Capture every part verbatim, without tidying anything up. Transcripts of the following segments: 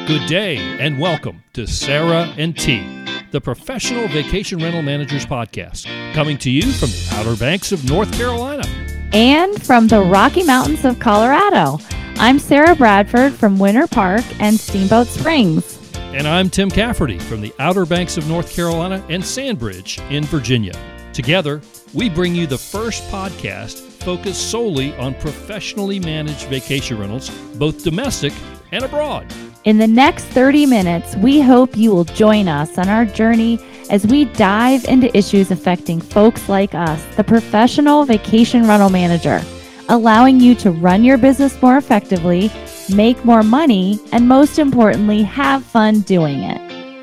Good day and welcome to Sarah and T, the Professional Vacation Rental Managers Podcast, coming to you from the Outer Banks of North Carolina. And from the Rocky Mountains of Colorado. I'm Sarah Bradford from Winter Park and Steamboat Springs. And I'm Tim Cafferty from the Outer Banks of North Carolina and Sandbridge in Virginia. Together, we bring you the first podcast focused solely on professionally managed vacation rentals, both domestic and abroad. In the next thirty minutes, we hope you will join us on our journey as we dive into issues affecting folks like us, the professional vacation rental manager, allowing you to run your business more effectively, make more money, and most importantly, have fun doing it.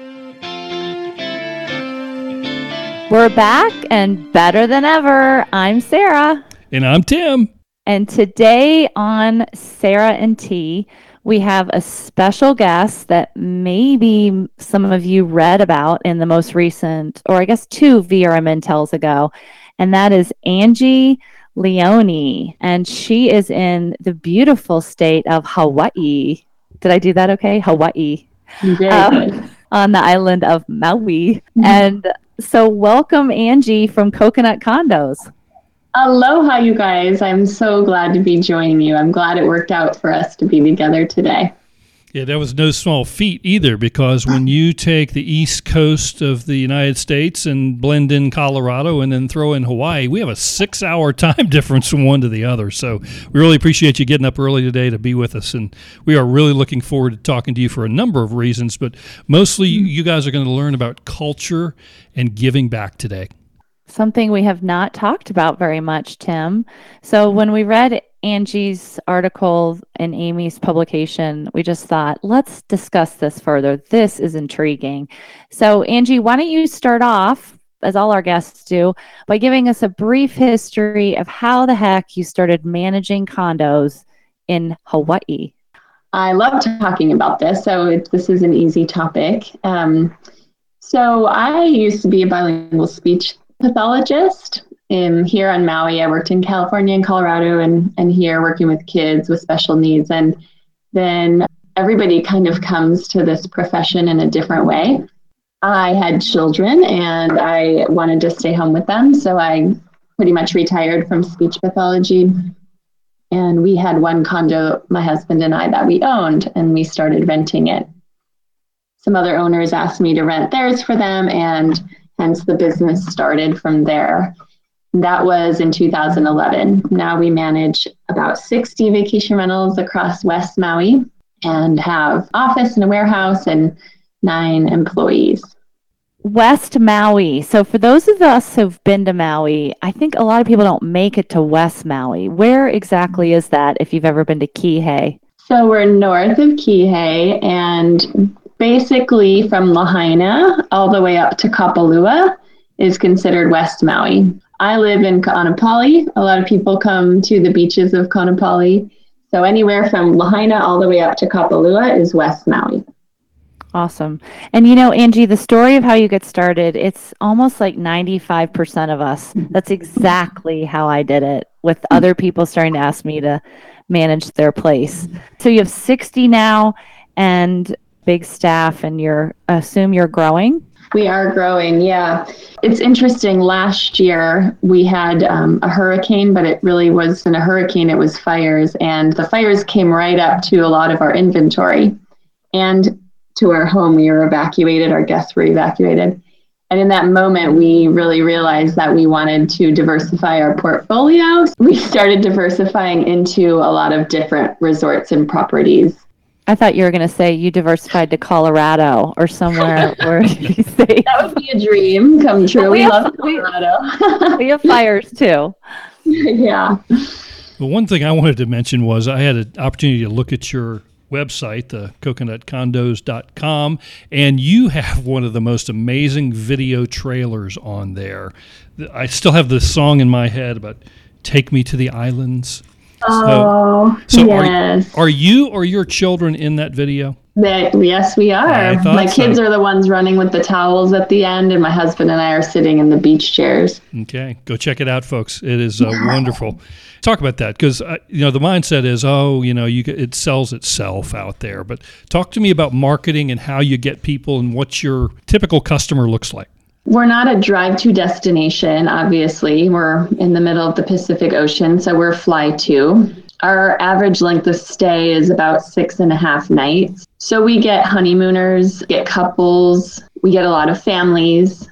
We're back and better than ever. I'm Sarah. And I'm Tim. And today on Sarah and T, we have a special guest that maybe some of you read about in the most recent, or I guess two V R M Intels ago, and that is Angie Leone. And she is in the beautiful state of Hawaii. Did I do that okay? Hawaii. You did. Um, on the island of Maui. Mm-hmm. And so welcome, Angie, from Coconut Condos. Aloha, you guys. I'm so glad to be joining you. I'm glad it worked out for us to be together today. Yeah, that was no small feat either, because when you take the east coast of the United States and blend in Colorado and then throw in Hawaii, we have a six-hour time difference from one to the other. So we really appreciate you getting up early today to be with us, and we are really looking forward to talking to you for a number of reasons, but mostly you guys are going to learn about culture and giving back today. Something we have not talked about very much, Tim. So when we read Angie's article in Amy's publication, we just thought, let's discuss this further. This is intriguing. So Angie, why don't you start off, as all our guests do, by giving us a brief history of how the heck you started managing condos in Hawaii? I love talking about this, so it, this is an easy topic. Um, so I used to be a bilingual speech pathologist. In here on Maui, I worked in California and Colorado, and and here working with kids with special needs. And then everybody kind of comes to this profession in a different way. I had children and I wanted to stay home with them, so I pretty much retired from speech pathology. And we had one condo, my husband and I, that we owned, and we started renting it. Some other owners asked me to rent theirs for them, and hence the business started from there. That was in two thousand eleven. Now we manage about sixty vacation rentals across West Maui and have office and a warehouse and nine employees. West Maui. So for those of us who've been to Maui, I think a lot of people don't make it to West Maui. Where exactly is that if you've ever been to Kihei? So we're north of Kihei, and basically from Lahaina all the way up to Kapalua is considered West Maui. I live in Kaanapali. A lot of people come to the beaches of Kaanapali. So anywhere from Lahaina all the way up to Kapalua is West Maui. Awesome. And you know, Angie, the story of how you get started, it's almost like ninety-five percent of us. That's exactly how I did it, with other people starting to ask me to manage their place. So you have sixty now and big staff, and you're assume you're growing? We are growing, yeah. It's interesting. Last year we had um, a hurricane, but it really wasn't a hurricane, it was fires. And the fires came right up to a lot of our inventory and to our home. We were evacuated, our guests were evacuated. And in that moment, we really realized that we wanted to diversify our portfolio. We started diversifying into a lot of different resorts and properties. I thought you were going to say you diversified to Colorado or somewhere where you say that would be a dream come true. We, we have, love Colorado. We have fires too. Yeah. Well, one thing I wanted to mention was I had an opportunity to look at your website, the coconut condos dot com, and you have one of the most amazing video trailers on there. I still have this song in my head about "Take Me to the Islands." Oh, so, so yes. are, are you or your children in that video? That, yes, we are. My kids so. are the ones running with the towels at the end, and my husband and I are sitting in the beach chairs. Okay, go check it out, folks. It is uh, wonderful. Talk about that, because uh, you know the mindset is, oh, you know, you get, it sells itself out there. But talk to me about marketing and how you get people and what your typical customer looks like. We're not a drive-to destination, obviously. We're in the middle of the Pacific Ocean, so we're fly-to. Our average length of stay is about six and a half nights. So we get honeymooners, get couples, we get a lot of families.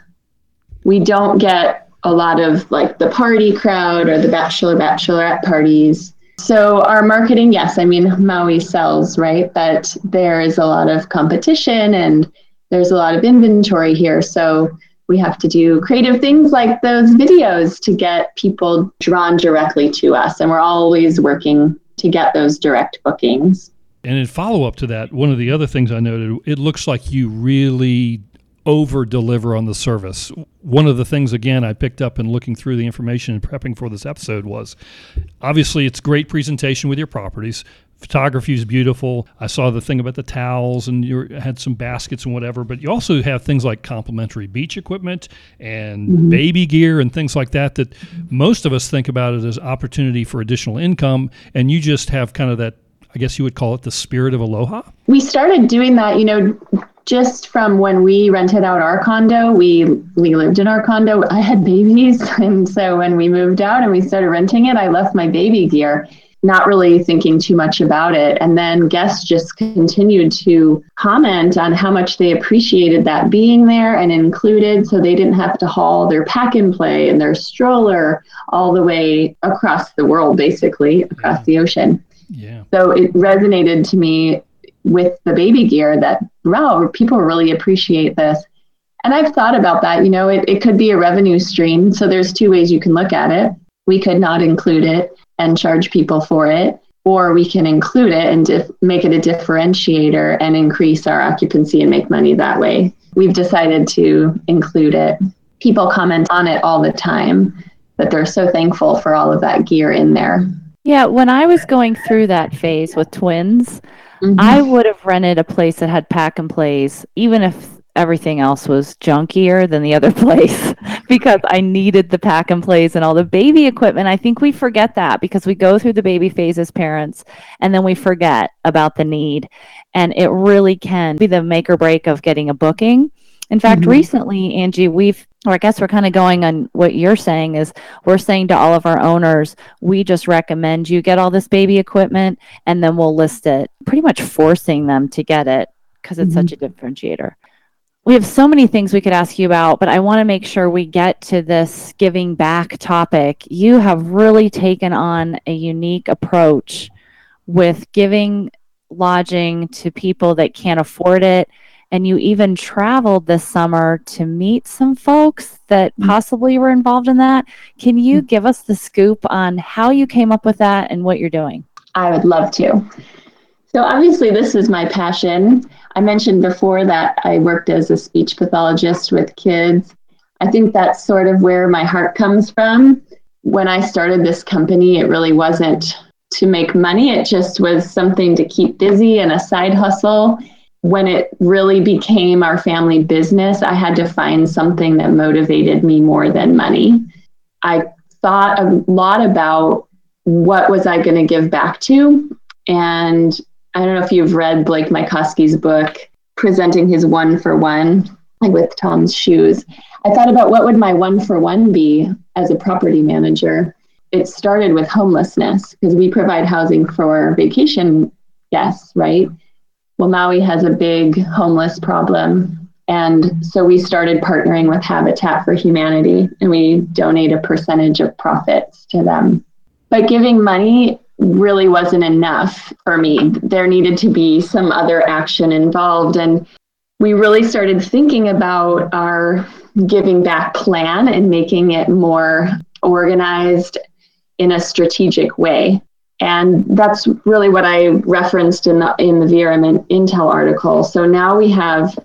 We don't get a lot of like the party crowd or the bachelor, bachelorette parties. So our marketing, yes, I mean, Maui sells, right? But there is a lot of competition and there's a lot of inventory here. So we have to do creative things like those videos to get people drawn directly to us. And we're always working to get those direct bookings. And in follow-up to that, one of the other things I noted, it looks like you really over-deliver on the service. One of the things, again, I picked up in looking through the information and prepping for this episode was, obviously, it's great presentation with your properties. Photography is beautiful. I saw the thing about the towels, and you had some baskets and whatever, but you also have things like complimentary beach equipment and mm-hmm. baby gear and things like that that most of us think about it as opportunity for additional income, and you just have kind of that, I guess you would call it the spirit of aloha? We started doing that, you know, just from when we rented out our condo. We we lived in our condo. I had babies, and so when we moved out and we started renting it, I left my baby gear, not really thinking too much about it. And then guests just continued to comment on how much they appreciated that being there and included, so they didn't have to haul their pack and play and their stroller all the way across the world, basically, across yeah. the ocean. Yeah. So it resonated to me with the baby gear that, wow, people really appreciate this. And I've thought about that, you know, it, it could be a revenue stream. So there's two ways you can look at it. We could not include it and charge people for it, or we can include it and dif- make it a differentiator and increase our occupancy and make money that way. We've decided to include it. People comment on it all the time, that they're so thankful for all of that gear in there. Yeah, when I was going through that phase with twins, mm-hmm. I would have rented a place that had pack and plays, even if everything else was junkier than the other place, because I needed the pack and plays and all the baby equipment. I think we forget that because we go through the baby phase as parents and then we forget about the need. And it really can be the make or break of getting a booking. In fact, mm-hmm. recently, Angie, we've, or I guess we're kind of going on what you're saying is we're saying to all of our owners, we just recommend you get all this baby equipment and then we'll list it, pretty much forcing them to get it because it's mm-hmm. such a differentiator. We have so many things we could ask you about, but I want to make sure we get to this giving back topic. You have really taken on a unique approach with giving lodging to people that can't afford it. And you even traveled this summer to meet some folks that possibly were involved in that. Can you give us the scoop on how you came up with that and what you're doing? I would love to. So obviously this is my passion. I mentioned before that I worked as a speech pathologist with kids. I think that's sort of where my heart comes from. When I started this company, it really wasn't to make money. It just was something to keep busy and a side hustle. When it really became our family business, I had to find something that motivated me more than money. I thought a lot about what was I going to give back to. And I don't know if you've read Blake Mycosky's book, Presenting His One for One, like with Tom's Shoes. I thought about what would my one for one be as a property manager. It started with homelessness because we provide housing for vacation guests, right? Well, Maui has a big homeless problem. And so we started partnering with Habitat for Humanity, and we donate a percentage of profits to them. But giving money really wasn't enough for me. There needed to be some other action involved. And we really started thinking about our giving back plan and making it more organized in a strategic way. And that's really what I referenced in the in the V R M Intel article. So now we have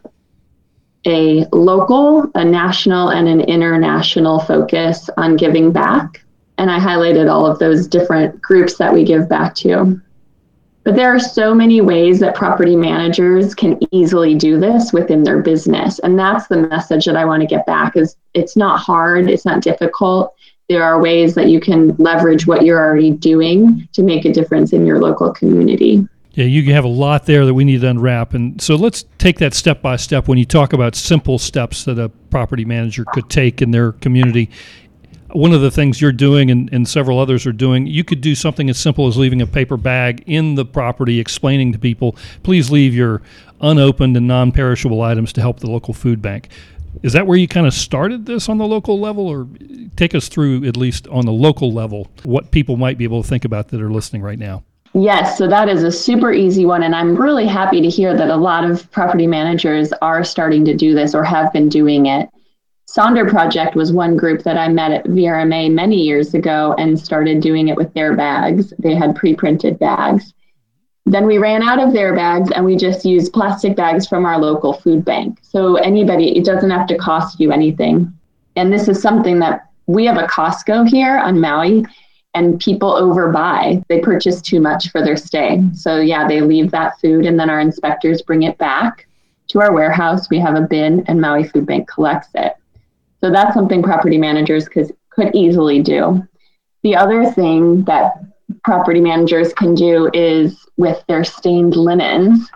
a local, a national, and an international focus on giving back. And I highlighted all of those different groups that we give back to. But there are so many ways that property managers can easily do this within their business. And that's the message that I want to get back is it's not hard, it's not difficult. There are ways that you can leverage what you're already doing to make a difference in your local community. Yeah, you have a lot there that we need to unwrap. And so let's take that step by step when you talk about simple steps that a property manager could take in their community. One of the things you're doing and, and several others are doing, you could do something as simple as leaving a paper bag in the property explaining to people, please leave your unopened and non-perishable items to help the local food bank. Is that where you kind of started this on the local level, or take us through, at least on the local level, what people might be able to think about that are listening right now? Yes, so that is a super easy one. And I'm really happy to hear that a lot of property managers are starting to do this or have been doing it. Sonder Project was one group that I met at V R M A many years ago and started doing it with their bags. They had pre-printed bags. Then we ran out of their bags and we just used plastic bags from our local food bank. So anybody, it doesn't have to cost you anything. And this is something that we have a Costco here on Maui, and people overbuy. They purchase too much for their stay. So yeah, they leave that food and then our inspectors bring it back to our warehouse. We have a bin and Maui Food Bank collects it. So that's something property managers could, could easily do. The other thing that property managers can do is with their stained linens,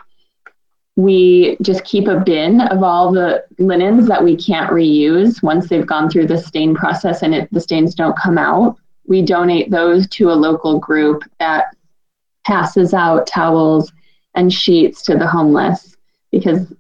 we just keep a bin of all the linens that we can't reuse once they've gone through the stain process and it, the stains don't come out. We donate those to a local group that passes out towels and sheets to the homeless because,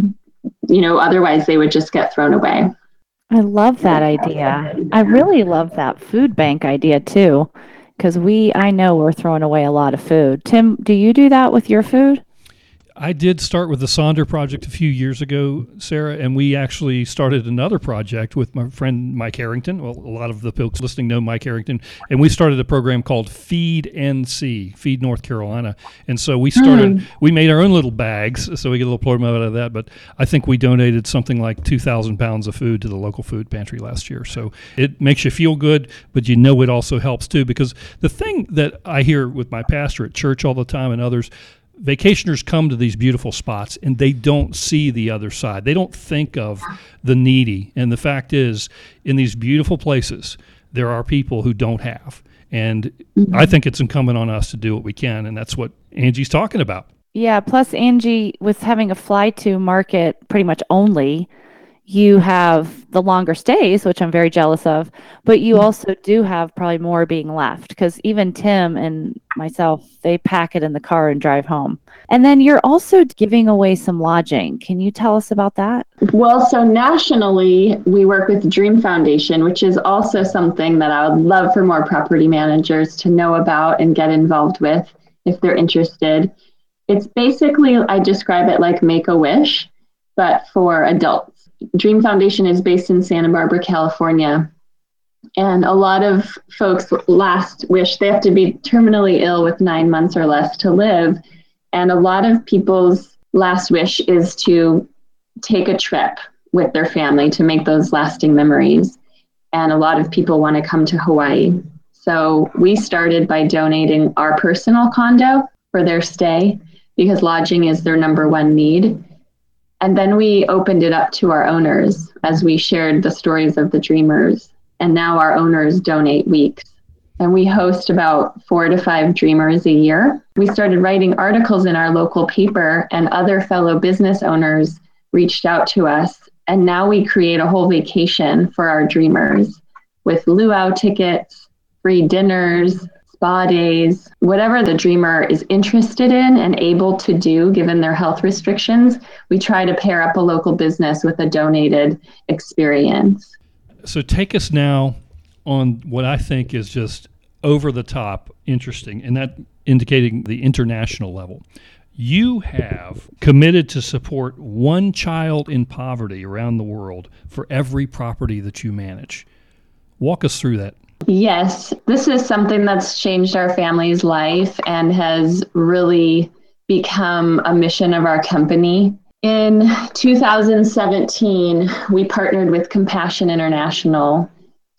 you know, otherwise they would just get thrown away. I love that idea. I really love that food bank idea too, because we, I know we're throwing away a lot of food. Tim, do you do that with your food? I did start with the Sonder Project a few years ago, Sarah, and we actually started another project with my friend Mike Harrington. Well, a lot of the folks listening know Mike Harrington, and we started a program called Feed N C, Feed North Carolina. And so we started, mm. we made our own little bags, so we get a little promo out of that, but I think we donated something like two thousand pounds of food to the local food pantry last year. So it makes you feel good, but you know it also helps too, because the thing that I hear with my pastor at church all the time and others, vacationers come to these beautiful spots and they don't see the other side. They don't think of the needy. And the fact is, in these beautiful places, there are people who don't have. And mm-hmm. I think it's incumbent on us to do what we can. And that's what Angie's talking about. Yeah. Plus, Angie, with having a fly to market pretty much only, you have the longer stays, which I'm very jealous of, but you also do have probably more being left because even Tim and myself, they pack it in the car and drive home. And then you're also giving away some lodging. Can you tell us about that? Well, so nationally, we work with Dream Foundation, which is also something that I would love for more property managers to know about and get involved with if they're interested. It's basically, I describe it like Make-A-Wish, but for adults. Dream Foundation is based in Santa Barbara, California. And a lot of folks' last wish, they have to be terminally ill with nine months or less to live. And a lot of people's last wish is to take a trip with their family to make those lasting memories. And a lot of people want to come to Hawaii. So we started by donating our personal condo for their stay because lodging is their number one need. And then we opened it up to our owners as we shared the stories of the dreamers. And now our owners donate weeks. And we host about four to five dreamers a year. We started writing articles in our local paper, and other fellow business owners reached out to us. And now we create a whole vacation for our dreamers with luau tickets, free dinners, spa days, whatever the dreamer is interested in and able to do given their health restrictions. We try to pair up a local business with a donated experience. So take us now on what I think is just over the top interesting, and that indicating the international level. You have committed to support one child in poverty around the world for every property that you manage. Walk us through that. Yes, this is something that's changed our family's life and has really become a mission of our company. In two thousand seventeen, we partnered with Compassion International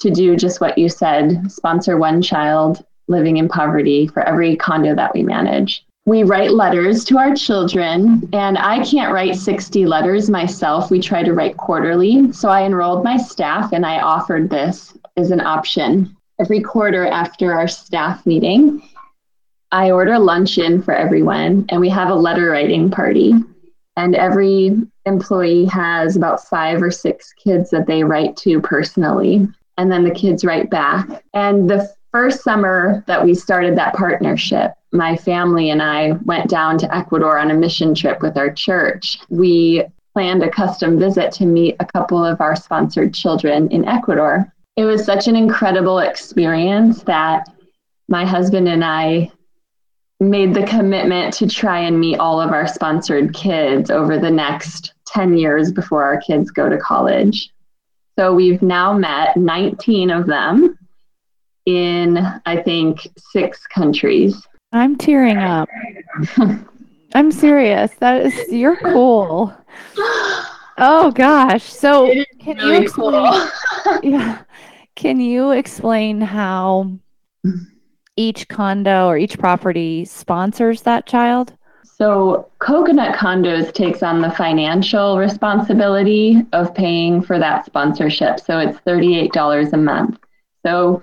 to do just what you said, sponsor one child living in poverty for every condo that we manage. We write letters to our children, and I can't write sixty letters myself. We try to write quarterly. So I enrolled my staff and I offered this as an option. Every quarter after our staff meeting, I order luncheon for everyone and we have a letter writing party. And every employee has about five or six kids that they write to personally. And then the kids write back. And the first summer that we started that partnership, my family and I went down to Ecuador on a mission trip with our church. We planned a custom visit to meet a couple of our sponsored children in Ecuador. It was such an incredible experience that my husband and I made the commitment to try and meet all of our sponsored kids over the next ten years before our kids go to college. So we've now met nineteen of them in, I think, six countries. I'm tearing up. I'm serious. That is, you're cool. Oh gosh. So can really you explain, cool. yeah, can you explain how each condo or each property sponsors that child? So Coconut Condos takes on the financial responsibility of paying for that sponsorship. So it's thirty-eight dollars a month. So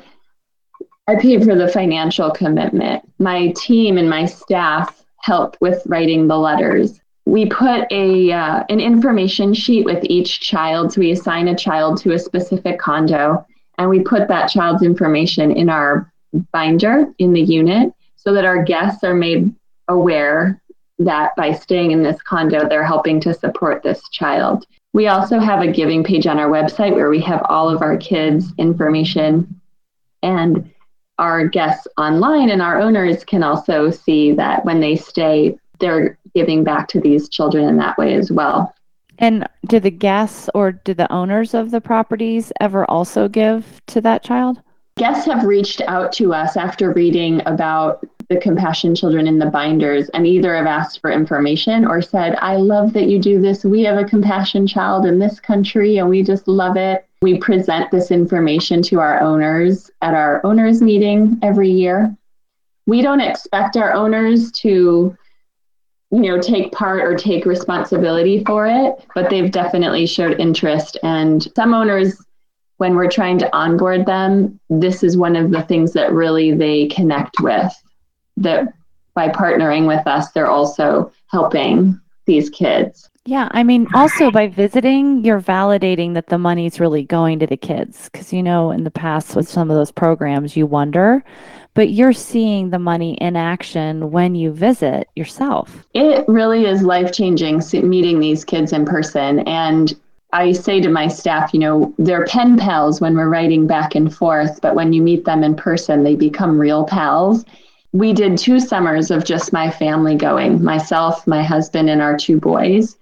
I pay for the financial commitment. My team and my staff help with writing the letters. We put a uh, an information sheet with each child. So we assign a child to a specific condo, and we put that child's information in our binder in the unit so that our guests are made aware that by staying in this condo, they're helping to support this child. We also have a giving page on our website where we have all of our kids' information, and our guests online and our owners can also see that when they stay, they're giving back to these children in that way as well. And do the guests or do the owners of the properties ever also give to that child? Guests have reached out to us after reading about the Compassion Children in the binders and either have asked for information or said, I love that you do this. We have a Compassion Child in this country and we just love it. We present this information to our owners at our owners meeting every year. We don't expect our owners to, you know, take part or take responsibility for it, but they've definitely showed interest. And some owners, when we're trying to onboard them, this is one of the things that really they connect with, that by partnering with us, they're also helping these kids. Yeah, I mean, also by visiting, you're validating that the money's really going to the kids. Because, you know, in the past with some of those programs, you wonder, but you're seeing the money in action when you visit yourself. It really is life-changing meeting these kids in person. And I say to my staff, you know, they're pen pals when we're writing back and forth, but when you meet them in person, they become real pals. We did two summers of just my family going, myself, my husband, and our two boys.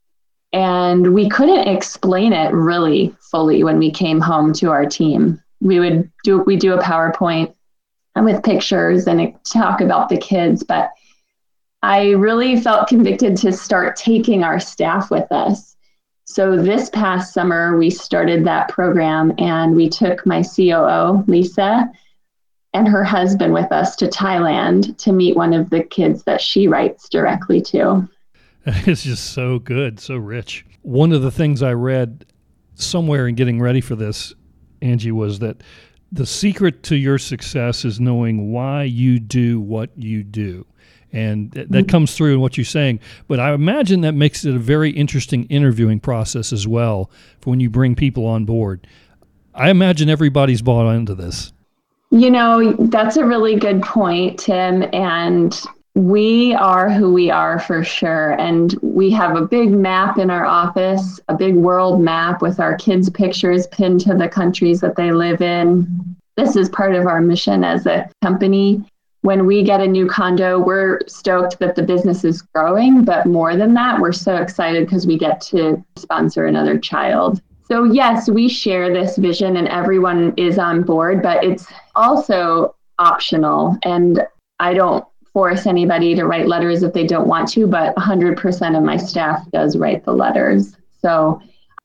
And we couldn't explain it really fully when we came home to our team. We would do, we do a PowerPoint with pictures and talk about the kids, but I really felt convicted to start taking our staff with us. So this past summer, we started that program and we took my C O O, Lisa, and her husband with us to Thailand to meet one of the kids that she writes directly to. It's just so good, so rich. One of the things I read somewhere in getting ready for this, Angie, was that the secret to your success is knowing why you do what you do. And th- that comes through in what you're saying. But I imagine that makes it a very interesting interviewing process as well for when you bring people on board. I imagine everybody's bought into this. You know, that's a really good point, Tim. And we are who we are for sure. And we have a big map in our office, a big world map with our kids' pictures pinned to the countries that they live in. This is part of our mission as a company. When we get a new condo, we're stoked that the business is growing. But more than that, we're so excited because we get to sponsor another child. So yes, we share this vision and everyone is on board, but it's also optional. And I don't force anybody to write letters if they don't want to, but one hundred percent of my staff does write the letters. So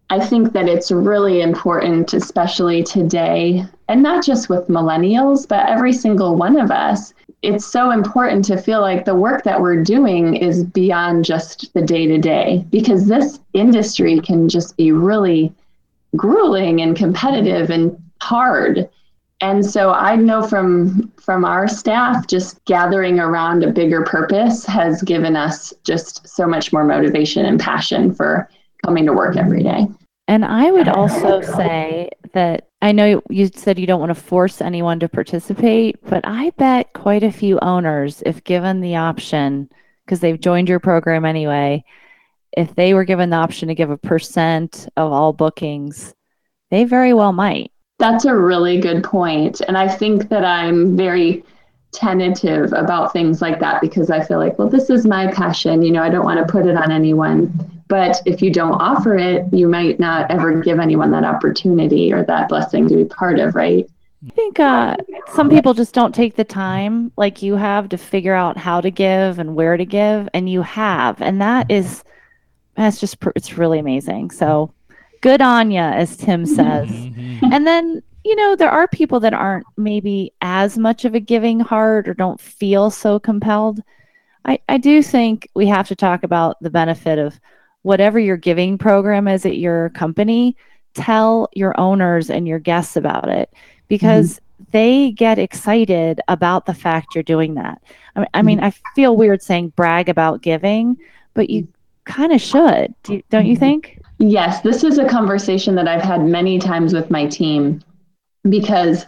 I think that it's really important, especially today, and not just with millennials, but every single one of us. It's so important to feel like the work that we're doing is beyond just the day-to-day, because this industry can just be really grueling and competitive and hard. And so I know from from our staff, just gathering around a bigger purpose has given us just so much more motivation and passion for coming to work every day. And I would also say that I know you said you don't want to force anyone to participate, but I bet quite a few owners, if given the option, because they've joined your program anyway, if they were given the option to give a percent of all bookings, they very well might. That's a really good point. And I think that I'm very tentative about things like that because I feel like, well, this is my passion. You know, I don't want to put it on anyone. But if you don't offer it, you might not ever give anyone that opportunity or that blessing to be part of, right? I think uh, some people just don't take the time like you have to figure out how to give and where to give, and you have. And that is, that's just, it's really amazing. So good on ya, as Tim says. Mm-hmm. And then, you know, there are people that aren't maybe as much of a giving heart or don't feel so compelled. I, I do think we have to talk about the benefit of whatever your giving program is at your company. Tell your owners and your guests about it, because mm-hmm. they get excited about the fact you're doing that. I mean, I, mean, I feel weird saying brag about giving, but you kind of should, do you, don't you think? Yes, this is a conversation that I've had many times with my team, because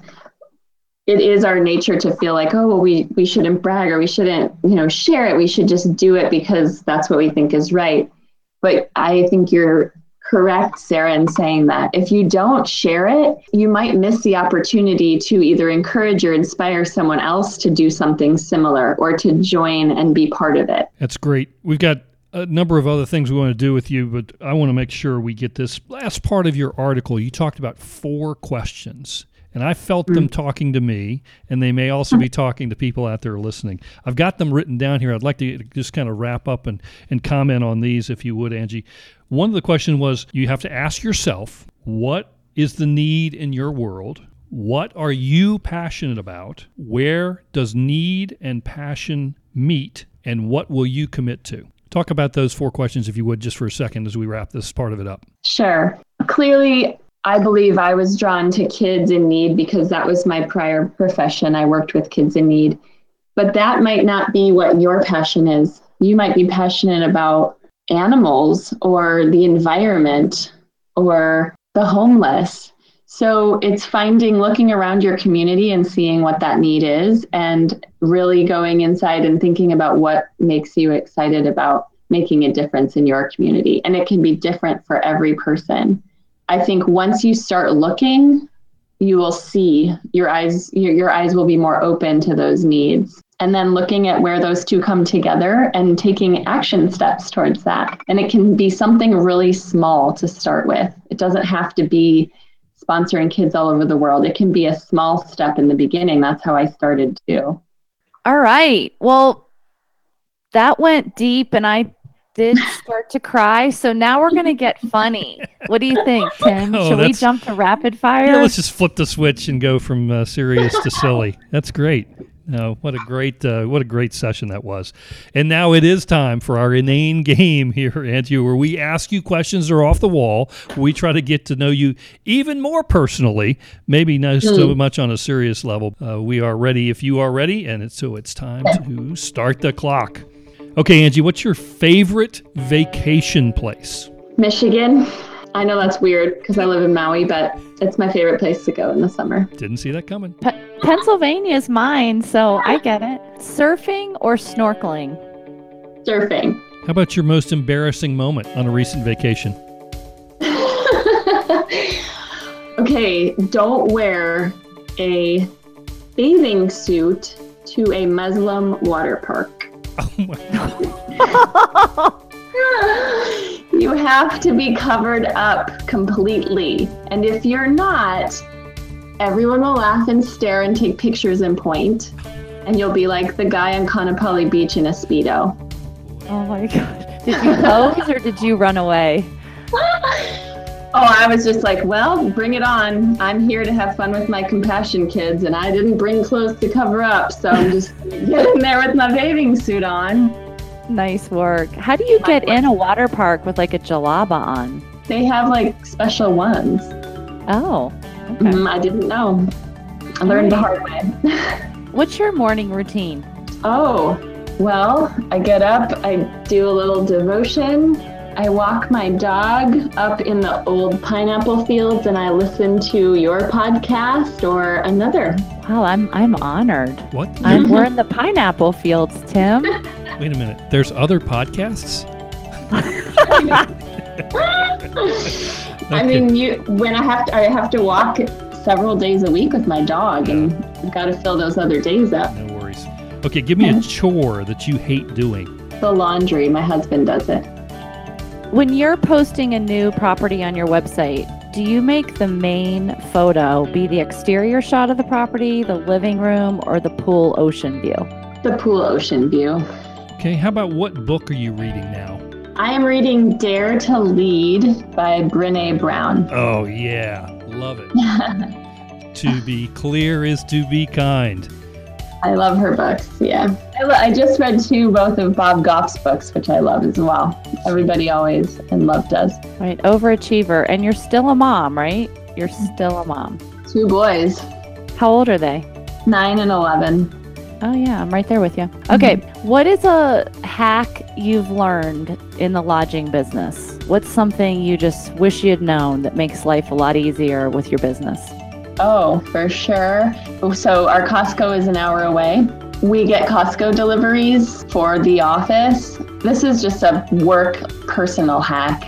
it is our nature to feel like, oh, well, we, we shouldn't brag or we shouldn't, you know, share it. We should just do it because that's what we think is right. But I think you're correct, Sarah, in saying that if you don't share it, you might miss the opportunity to either encourage or inspire someone else to do something similar or to join and be part of it. That's great. We've got a number of other things we want to do with you, but I want to make sure we get this last part of your article. You talked about four questions, and I felt mm-hmm. them talking to me, and they may also be talking to people out there listening. I've got them written down here. I'd like to just kind of wrap up and, and comment on these, if you would, Angie. One of the questions was, you have to ask yourself, what is the need in your world? What are you passionate about? Where does need and passion meet? And what will you commit to? Talk about those four questions, if you would, just for a second as we wrap this part of it up. Sure. Clearly, I believe I was drawn to kids in need because that was my prior profession. I worked with kids in need. But that might not be what your passion is. You might be passionate about animals or the environment or the homeless. So it's finding, looking around your community and seeing what that need is, and really going inside and thinking about what makes you excited about making a difference in your community. And it can be different for every person. I think once you start looking, you will see your eyes, your, your eyes will be more open to those needs. And then looking at where those two come together and taking action steps towards that. And it can be something really small to start with. It doesn't have to be sponsoring kids all over the world. It can be a small step in the beginning. That's how I started too. All right. Well, that went deep and I did start to cry. So now we're going to get funny. What do you think, Tim? Oh, Should we jump to rapid fire? Yeah, let's just flip the switch and go from uh, serious to silly. That's great. No, what a great, uh, what a great session that was. And now it is time for our inane game here, Angie, where we ask you questions that are off the wall. We try to get to know you even more personally, maybe not so much on a serious level. Uh, we are ready if you are ready, and it's, so it's time to start the clock. Okay, Angie, what's your favorite vacation place? Michigan. I know that's weird because I live in Maui, but it's my favorite place to go in the summer. Didn't see that coming. P- Pennsylvania is mine, so I get it. Surfing or snorkeling? Surfing. How about your most embarrassing moment on a recent vacation? Okay, don't wear a bathing suit to a Muslim water park. Oh my God. You have to be covered up completely. And if you're not, everyone will laugh and stare and take pictures and point. And you'll be like the guy on Kaanapali Beach in a Speedo. Oh my God. Did you pose or did you run away? Oh, I was just like, well, bring it on. I'm here to have fun with my compassion kids, and I didn't bring clothes to cover up, so I'm just getting there with my bathing suit on. Nice work. How do you get in a water park with like a jalaba on? They have like special ones. Oh, okay. Mm, I didn't know. I learned the hard way. What's your morning routine? Oh, well, I get up, I do a little devotion. I walk my dog up in the old pineapple fields and I listen to your podcast or another. Wow, I'm I'm honored. What? I'm, we're in the pineapple fields, Tim. Wait a minute. There's other podcasts? I mean, you when I have to I have to walk several days a week with my dog, and I've got to fill those other days up. No worries. Okay, give me a chore that you hate doing. The laundry, my husband does it. When you're posting a new property on your website, do you make the main photo be the exterior shot of the property, the living room, or the pool ocean view? The pool ocean view. Okay, how about what book are you reading now? I am reading Dare to Lead by Brené Brown. Oh, yeah. Love it. To be clear is to be kind. I love her books, yeah. I, lo- I just read two, both of Bob Goff's books, which I love as well. Everybody always and love does. Right, overachiever. And you're still a mom, right? You're still a mom. Two boys, How old are they? nine and eleven. Oh, yeah, I'm right there with you. Okay, what is a hack you've learned in the lodging business? What's something you just wish you had known that makes life a lot easier with your business? Oh, for sure. So our Costco is an hour away. We get Costco deliveries for the office. This is just a work personal hack.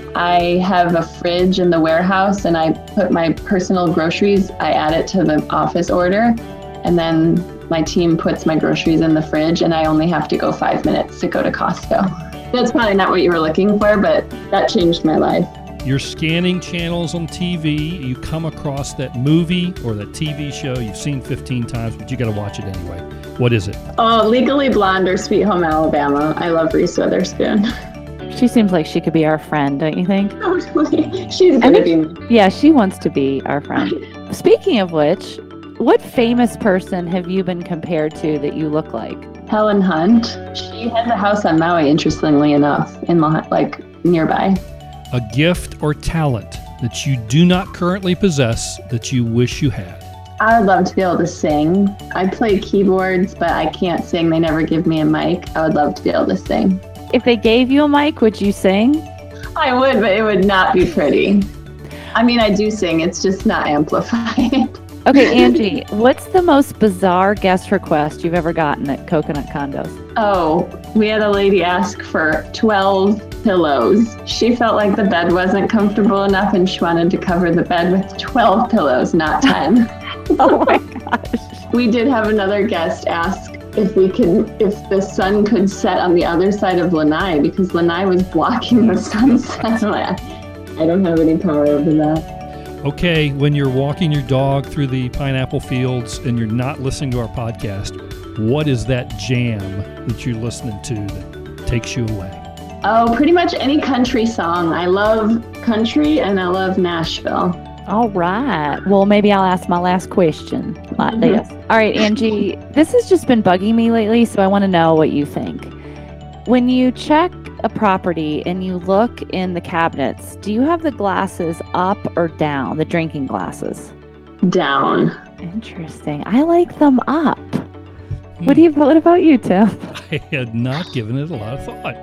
I have a fridge in the warehouse and I put my personal groceries, I add it to the office order, and then my team puts my groceries in the fridge and I only have to go five minutes to go to Costco. That's probably not what you were looking for, but that changed my life. You're scanning channels on T V, you come across that movie or that T V show you've seen fifteen times, but you got to watch it anyway. What is it? Oh, Legally Blonde or Sweet Home Alabama. I love Reese Witherspoon. She seems like she could be our friend, don't you think? Totally. She's going to be. Yeah, she wants to be our friend. Speaking of which, what famous person have you been compared to that you look like? Helen Hunt. She has a house on Maui, interestingly enough, in like nearby. A gift or talent that you do not currently possess that you wish you had. I would love to be able to sing. I play keyboards, but I can't sing. They never give me a mic. I would love to be able to sing. If they gave you a mic, would you sing? I would, but it would not be pretty. I mean, I do sing. It's just not amplified. Okay, Angie, what's the most bizarre guest request you've ever gotten at Coconut Condos? Oh, we had a lady ask for twelve pillows. She felt like the bed wasn't comfortable enough and she wanted to cover the bed with twelve pillows, not ten. Oh my gosh. We did have another guest ask if we could, if the sun could set on the other side of Lanai because Lanai was blocking the sunset. I don't have any power over that. Okay, when you're walking your dog through the pineapple fields and you're not listening to our podcast, what is that jam that you're listening to that takes you away? Oh, pretty much any country song. I love country and I love Nashville. All right. Well, maybe I'll ask my last question like Mhm. this. All right, Angie, this has just been bugging me lately, so I want to know what you think. When you check a property and you look in the cabinets, do you have the glasses up or down, the drinking glasses? Down. Interesting. I like them up. What do you? What about you, Tim? I had not given it a lot of thought.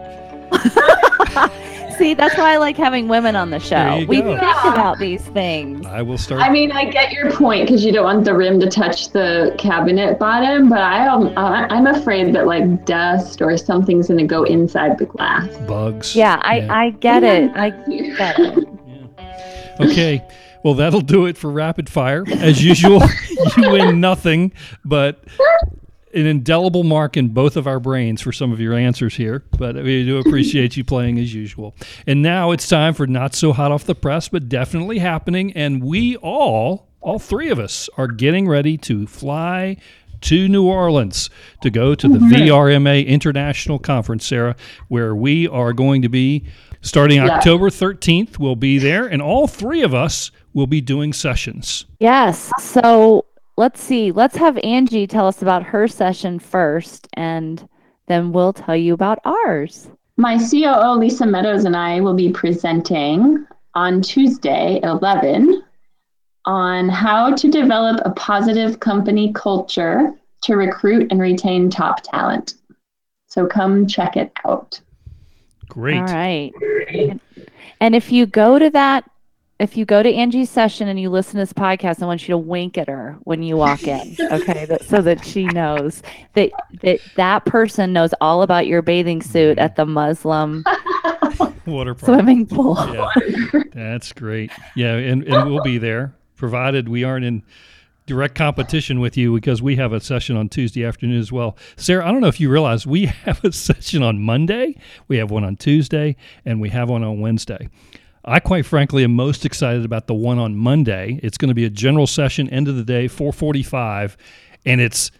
See, that's why I like having women on the There show. you We go. think about these things. I will start. I mean, I get your point because you don't want the rim to touch the cabinet bottom, but I, um, I, I'm afraid that like dust or something's going to go inside the glass. bugs. Yeah, I, Yeah. I get it. I get it. Yeah. Okay. Well, that'll do it for rapid fire. As usual, you win nothing, but an indelible mark in both of our brains for some of your answers here. But we do appreciate you playing as usual. And now it's time for not so hot off the press, but definitely happening. And we all, all three of us, are getting ready to fly to New Orleans to go to the V R M A International Conference, Sarah, where we are going to be starting Yeah. October thirteenth. We'll be there, and all three of us will be doing sessions. Yes. So let's see. Let's have Angie tell us about her session first, and then we'll tell you about ours. My C O O, Lisa Meadows, and I will be presenting on Tuesday, eleven, on how to develop a positive company culture to recruit and retain top talent. So come check it out. Great. All right. And, and if you go to that, if you go to Angie's session and you listen to this podcast, I want you to wink at her when you walk in, okay? That, so that she knows that, that that person knows all about your bathing suit at the Muslim Water park. swimming pool. Yeah, that's great. Yeah, and, and we'll be there, provided we aren't in direct competition with you, because we have a session on Tuesday afternoon as well. Sarah, I don't know if you realize we have a session on Monday, we have one on Tuesday, and we have one on Wednesday. I quite frankly am most excited about the one on Monday. It's going to be a general session, end of the day, four forty-five, and it's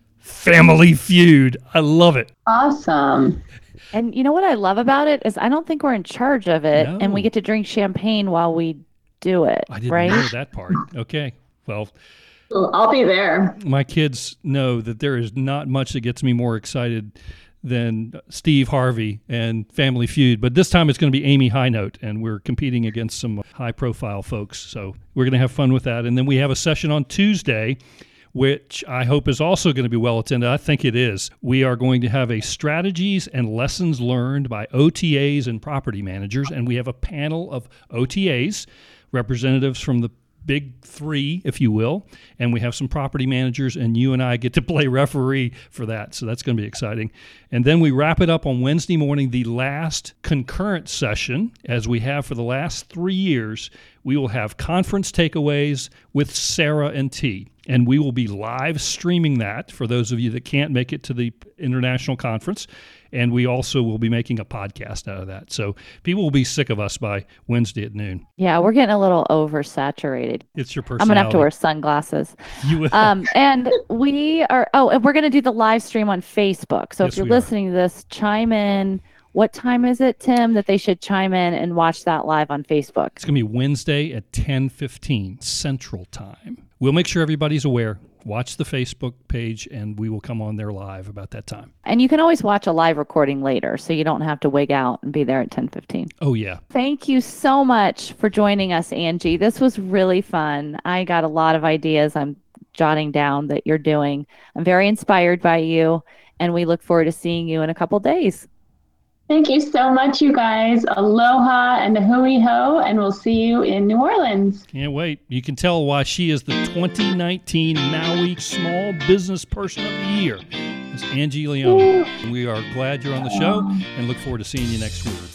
Family Feud. I love it. Awesome. And you know what I love about it is I don't think we're in charge of it, No. and we get to drink champagne while we do it, I didn't right? know that part. Okay, well, Well, I'll be there. my kids know that there is not much that gets me more excited than Steve Harvey and Family Feud, but this time it's going to be Amy Highnote, and we're competing against some high-profile folks, so we're going to have fun with that. And then we have a session on Tuesday, which I hope is also going to be well attended. I think it is. We are going to have a strategies and lessons learned by O T As and property managers, and we have a panel of O T As, representatives from the big three, if you will, and we have some property managers, and you and I get to play referee for that, so that's going to be exciting. And then we wrap it up on Wednesday morning, the last concurrent session, as we have for the last three years. We will have conference takeaways with Sarah and T, and we will be live streaming that for those of you that can't make it to the international conference. And we also will be making a podcast out of that. So people will be sick of us by Wednesday at noon. Yeah, we're getting a little oversaturated. It's your I'm personality. gonna have to wear sunglasses. You will. Um, and we are. Oh, and we're gonna do the live stream on Facebook. So Yes, if you're we are. listening to this, chime in. What time is it, Tim, that they should chime in and watch that live on Facebook? It's going to be Wednesday at ten fifteen Central Time. We'll make sure everybody's aware. Watch the Facebook page, and we will come on there live about that time. And you can always watch a live recording later, so you don't have to wig out and be there at ten fifteen. Oh, yeah. Thank you so much for joining us, Angie. This was really fun. I got a lot of ideas I'm jotting down that you're doing. I'm very inspired by you, and we look forward to seeing you in a couple days. Thank you so much, you guys. Aloha and hui ho, and we'll see you in New Orleans. Can't wait. You can tell why she is the twenty nineteen Maui Small Business Person of the Year. It's Angie Leone. We are glad you're on the show and look forward to seeing you next week.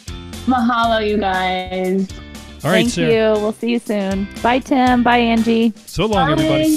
Mahalo, you guys. All right, Thank Sarah. you. We'll see you soon. Bye, Tim. Bye, Angie. So long, everybody.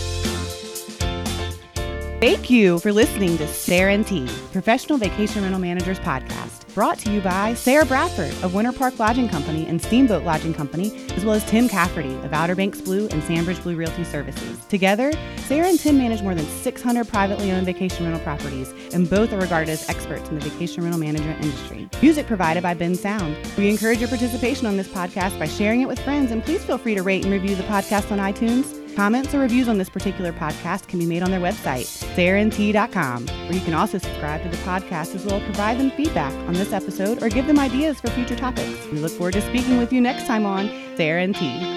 Thank you for listening to Sarah and T, Professional Vacation Rental Managers Podcast, brought to you by Sarah Bradford of Winter Park Lodging Company and Steamboat Lodging Company, as well as Tim Cafferty of Outer Banks Blue and Sandbridge Blue Realty Services. Together, Sarah and Tim manage more than six hundred privately owned vacation rental properties, and both are regarded as experts in the vacation rental management industry. Music provided by Ben Sound. We encourage your participation on this podcast by sharing it with friends, and please feel free to rate and review the podcast on iTunes. Comments or reviews on this particular podcast can be made on their website, sarah and t dot com, where you can also subscribe to the podcast as well as provide them feedback on this episode or give them ideas for future topics. We look forward to speaking with you next time on Sarah and T.